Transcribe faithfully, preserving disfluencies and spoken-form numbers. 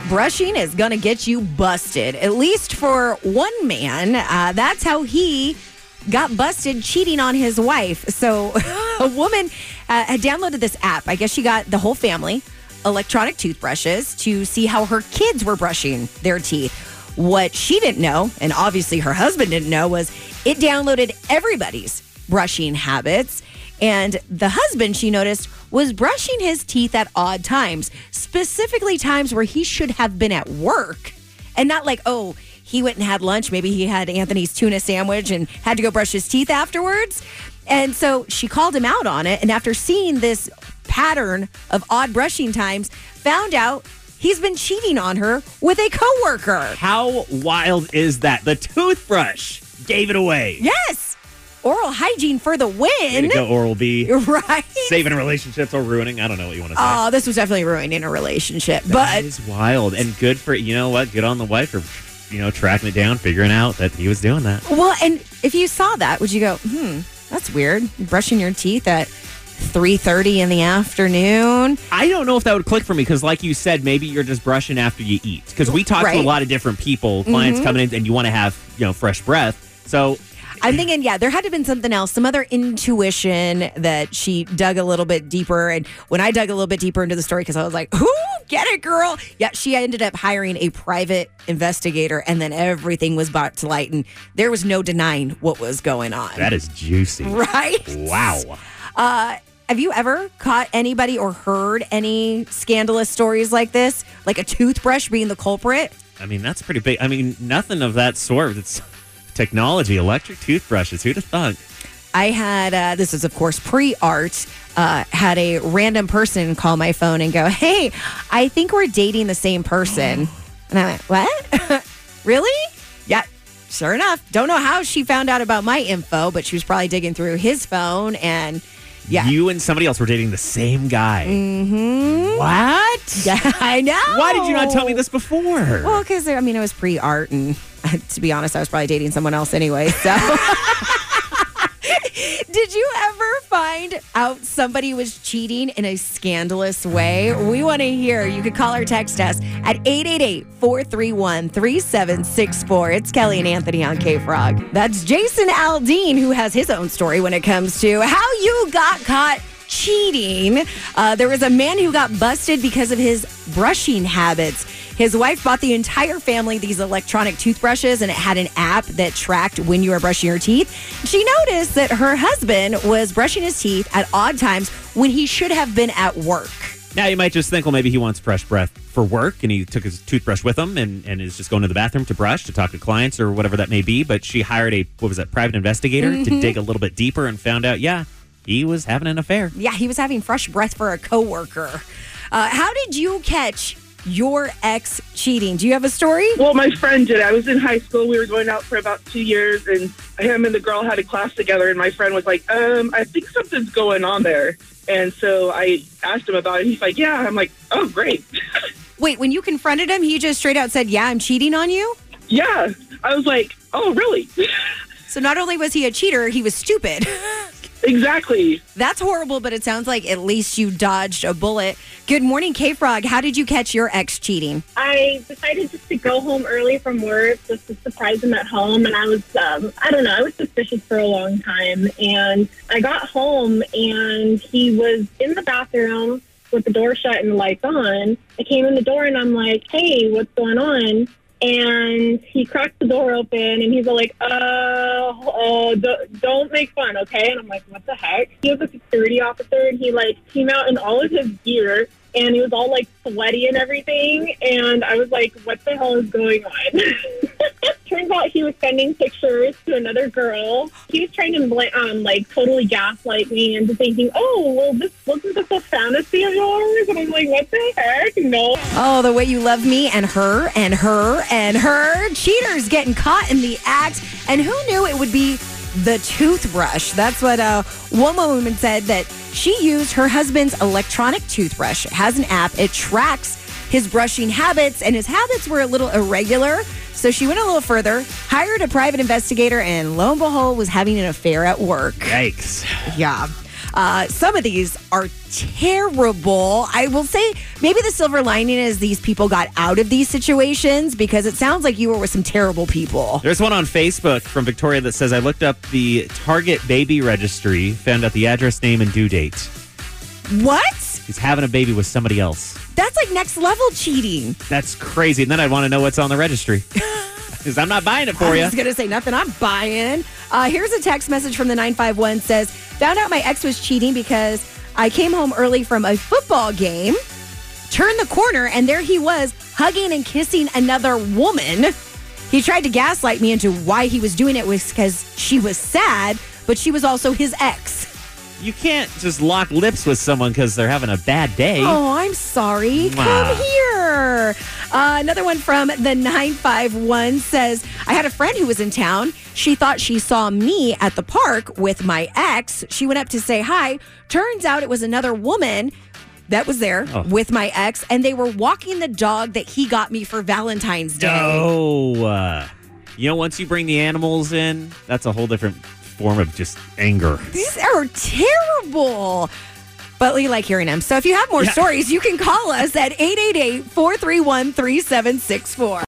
brushing is going to get you busted, at least for one man. Uh, that's how he got busted cheating on his wife. So a woman uh, had downloaded this app. I guess she got the whole family electronic toothbrushes to see how her kids were brushing their teeth. What she didn't know, and obviously her husband didn't know, was it downloaded everybody's brushing habits. And the husband, she noticed, was brushing his teeth at odd times, specifically times where he should have been at work. And not like, oh, he went and had lunch. Maybe he had Anthony's tuna sandwich and had to go brush his teeth afterwards. And so she called him out on it. And after seeing this pattern of odd brushing times, found out he's been cheating on her with a coworker. How wild is that? The toothbrush gave it away. Yes. Oral hygiene for the win. Way to go, Oral-B. Right. Saving relationships or ruining. I don't know what you want to say. Oh, this was definitely ruining a relationship. That but is wild. And good for, you know what? Good on the wife for, you know, tracking it down, figuring out that he was doing that. Well, and if you saw that, would you go, hmm, that's weird. Brushing your teeth at three thirty in the afternoon. I don't know if that would click for me because, like you said, maybe you're just brushing after you eat. Because we talk right. to a lot of different people, clients mm-hmm. coming in, and you want to have, you know, fresh breath. So I'm thinking, yeah, there had to have been something else, some other intuition that she dug a little bit deeper. And when I dug a little bit deeper into the story, because I was like, ooh, get it, girl. Yeah, she ended up hiring a private investigator, and then everything was brought to light, and there was no denying what was going on. That is juicy. Right? Wow. Uh, have you ever caught anybody or heard any scandalous stories like this? Like a toothbrush being the culprit? I mean, that's pretty big. I mean, nothing of that sort. It's technology, electric toothbrushes. Who'd have thought? I had, uh, this is, of course, pre-art, uh, had a random person call my phone and go, hey, I think we're dating the same person. And I went, what? Really? Yeah, sure enough. Don't know how she found out about my info, but she was probably digging through his phone and yeah. You and somebody else were dating the same guy. Mm-hmm. What? Yeah, I know. Why did you not tell me this before? Well, because, I mean, it was pre-art, and to be honest, I was probably dating someone else anyway, so. Did you ever find out somebody was cheating in a scandalous way? We want to hear. You could call or text us at eight eight eight, four three one, three seven six four. It's Kelly and Anthony on K-Frog. That's Jason Aldean, who has his own story when it comes to how you got caught cheating. Uh, there was a man who got busted because of his brushing habits. His wife bought the entire family these electronic toothbrushes, and it had an app that tracked when you were brushing your teeth. She noticed that her husband was brushing his teeth at odd times when he should have been at work. Now, you might just think, well, maybe he wants fresh breath for work, and he took his toothbrush with him and, and is just going to the bathroom to brush, to talk to clients or whatever that may be. But she hired a, what was that, private investigator mm-hmm. to dig a little bit deeper and found out, yeah, he was having an affair. Yeah, he was having fresh breath for a coworker. Uh, how did you catch your ex cheating? Do you have a story? Well, my friend did. I was in high school. We were going out for about two years, and him and the girl had a class together, and my friend was like, um, I think something's going on there. And so I asked him about it. He's like, yeah. I'm like, oh, great. Wait, when you confronted him, he just straight out said, yeah, I'm cheating on you? Yeah. I was like, oh, really? So not only was he a cheater, he was stupid. Exactly. That's horrible, but it sounds like at least you dodged a bullet. Good morning, K-Frog. How did you catch your ex cheating? I decided just to go home early from work just to surprise him at home. And I was, um, I don't know, I was suspicious for a long time. And I got home and he was in the bathroom with the door shut and the lights on. I came in the door and I'm like, hey, what's going on? And he cracked the door open, and he's all like, uh, uh d- don't make fun, okay? And I'm like, what the heck? He was a security officer, and he, like, came out in all of his gear, and he was all, like, sweaty and everything. And I was like, what the hell is going on? Turns out he was sending pictures to another girl. He was trying to, bl- um, like, totally gaslight me into thinking, oh, well, this wasn't this a fantasy of yours? And I'm like, what the heck? No. Oh, the way you love me, and her, and her, and her. Cheaters getting caught in the act. And who knew it would be the toothbrush? That's what uh, one woman said, that she used her husband's electronic toothbrush. It has an app. It tracks his brushing habits, and his habits were a little irregular. So she went a little further, hired a private investigator, and lo and behold, was having an affair at work. Yikes. Yeah. Uh, some of these are terrible. I will say maybe the silver lining is these people got out of these situations because it sounds like you were with some terrible people. There's one on Facebook from Victoria that says, I looked up the Target baby registry, found out the address, name, and due date. What? He's having a baby with somebody else. That's like next level cheating. That's crazy. And then I'd want to know what's on the registry. Because I'm not buying it for you. I was going to say nothing I'm buying. Uh, here's a text message from the nine five one says, found out my ex was cheating because I came home early from a football game, turned the corner, and there he was hugging and kissing another woman. He tried to gaslight me into why he was doing it was because she was sad, but she was also his ex. You can't just lock lips with someone because they're having a bad day. Oh, I'm sorry. Mwah. Come here. Uh, another one from the nine five one says, I had a friend who was in town. She thought she saw me at the park with my ex. She went up to say hi. Turns out it was another woman that was there Oh. with my ex, and they were walking the dog that he got me for Valentine's Day. Oh. Uh, you know, once you bring the animals in, that's a whole different form of just anger. These are terrible. But we like hearing them. So if you have more Yeah. stories, you can call us at eight eight eight, four three one, three seven six four.